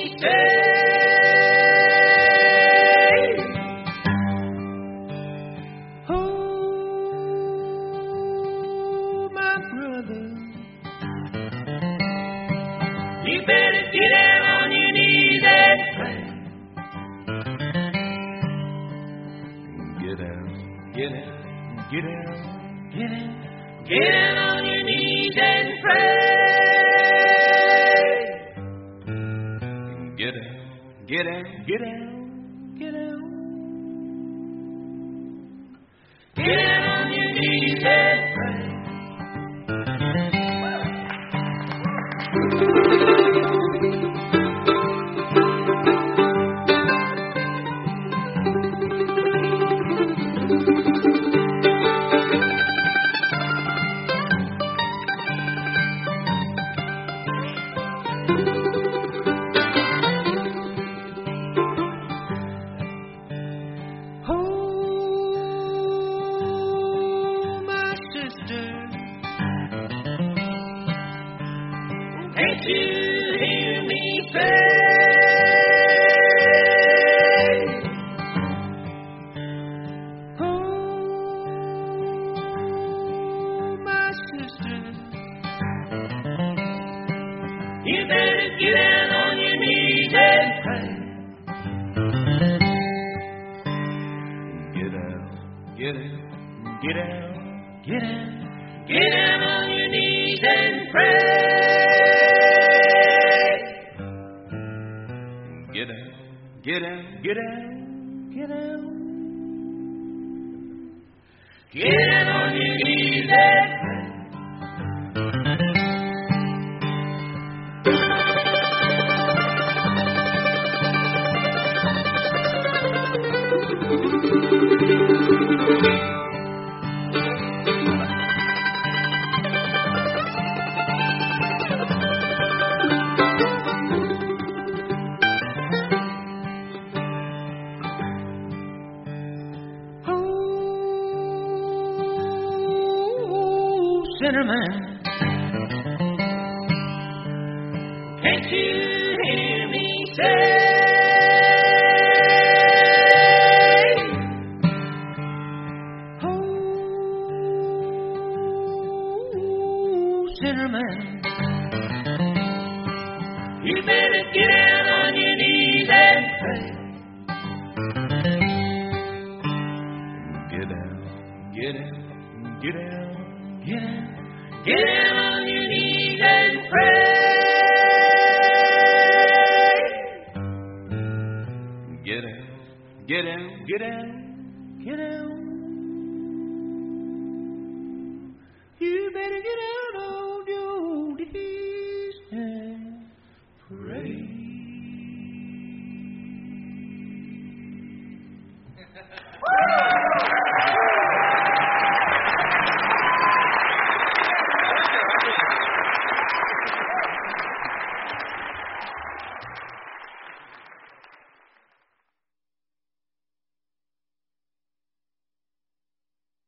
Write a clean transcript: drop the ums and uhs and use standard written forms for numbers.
You better get down on your knees and pray. Get down, get down, get down, Get down, get down on your knees and pray. get down, get down, get down, get down. Get down on your knees and pray. Can't you hear me say? Oh, my sister, You better get down on your knees and pray. get down, get down, get down, get down. Get down on your knees and pray. Get down, get down, get down, get down. Get down on your knees and pray. Sinnerman, Can't you hear me say? oh, Sinnerman, You better get down on your knees and pray. get down, get down, get down, get down. Get down on your knees and pray. Get down, get down, get down, get down. You better get out on your knees and pray.